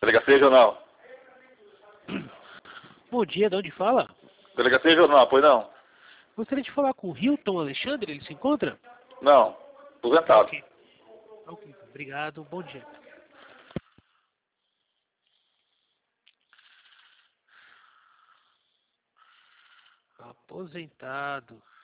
Delegacia Regional. Bom dia, de onde fala? Delegacia Regional, pois não? Gostaria de falar com o Hilton Alexandre, ele se encontra? Não, aposentado. Ok. Ok, obrigado, bom dia. Aposentado.